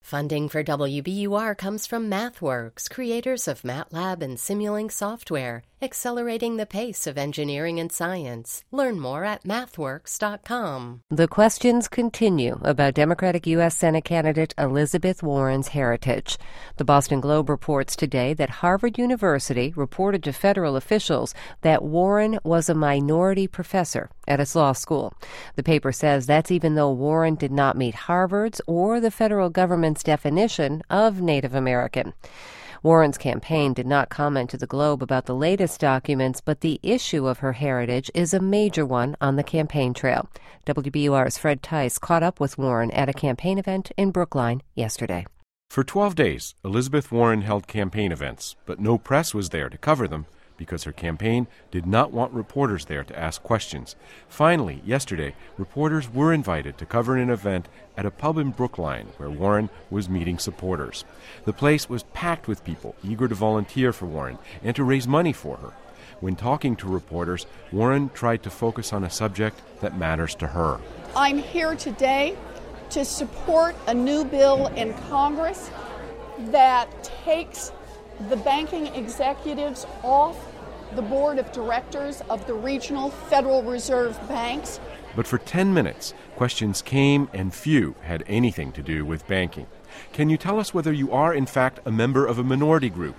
Funding for WBUR comes from MathWorks, creators of MATLAB and Simulink software, accelerating the pace of engineering and science. Learn more at mathworks.com. The questions continue about Democratic U.S. Senate candidate Elizabeth Warren's heritage. The Boston Globe reports today that Harvard University reported to federal officials that Warren was a minority professor at its law school. The paper says that's even though Warren did not meet Harvard's or the federal government's definition of Native American. Warren's campaign did not comment to the Globe about the latest documents, but the issue of her heritage is a major one on the campaign trail. WBUR's Fred Tice caught up with Warren at a campaign event in Brookline yesterday. For 12 days, Elizabeth Warren held campaign events, but no press was there to cover them because her campaign did not want reporters there to ask questions. Finally, yesterday, reporters were invited to cover an event at a pub in Brookline where Warren was meeting supporters. The place was packed with people eager to volunteer for Warren and to raise money for her. When talking to reporters, Warren tried to focus on a subject that matters to her. I'm here today to support a new bill in Congress that takes the banking executives off the board of directors of the regional Federal Reserve banks. But for 10 minutes, questions came and few had anything to do with banking. Can you tell us whether you are, in fact, a member of a minority group?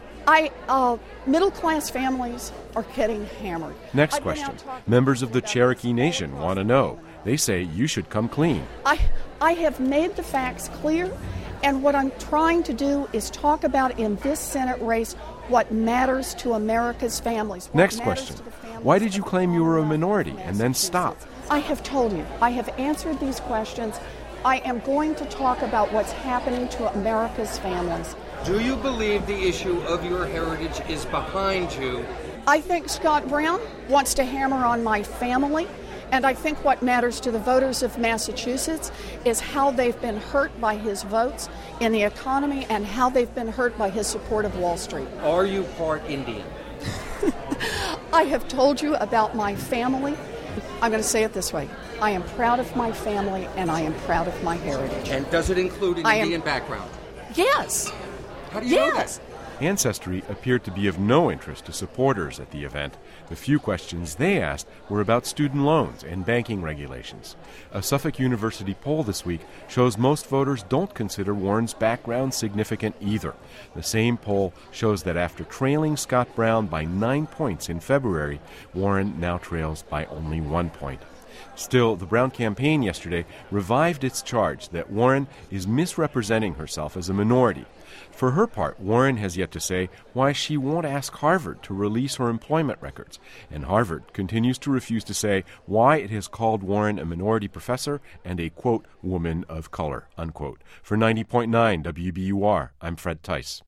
Middle-class families are getting hammered. Next question. Members of the Cherokee Nation want to know. They say you should come clean. I have made the facts clear, and what I'm trying to do is talk about in this Senate race what matters to America's families. Next question. Why did you claim you were a minority and then stop? I have told you. I have answered these questions. I am going to talk about what's happening to America's families. Do you believe the issue of your heritage is behind you? I think Scott Brown wants to hammer on my family, and I think what matters to the voters of Massachusetts is how they've been hurt by his votes in the economy and how they've been hurt by his support of Wall Street. Are you part Indian? I have told you about my family. I'm going to say it this way. I am proud of my family, and I am proud of my heritage. And does it include an Indian background? Yes. How do you know that? Ancestry appeared to be of no interest to supporters at the event. The few questions they asked were about student loans and banking regulations. A Suffolk University poll this week shows most voters don't consider Warren's background significant either. The same poll shows that after trailing Scott Brown by 9 points in February, Warren now trails by only 1 point. Still, the Brown campaign yesterday revived its charge that Warren is misrepresenting herself as a minority. For her part, Warren has yet to say why she won't ask Harvard to release her employment records, and Harvard continues to refuse to say why it has called Warren a minority professor and a, quote, woman of color, unquote. For 90.9 WBUR, I'm Fred Tice.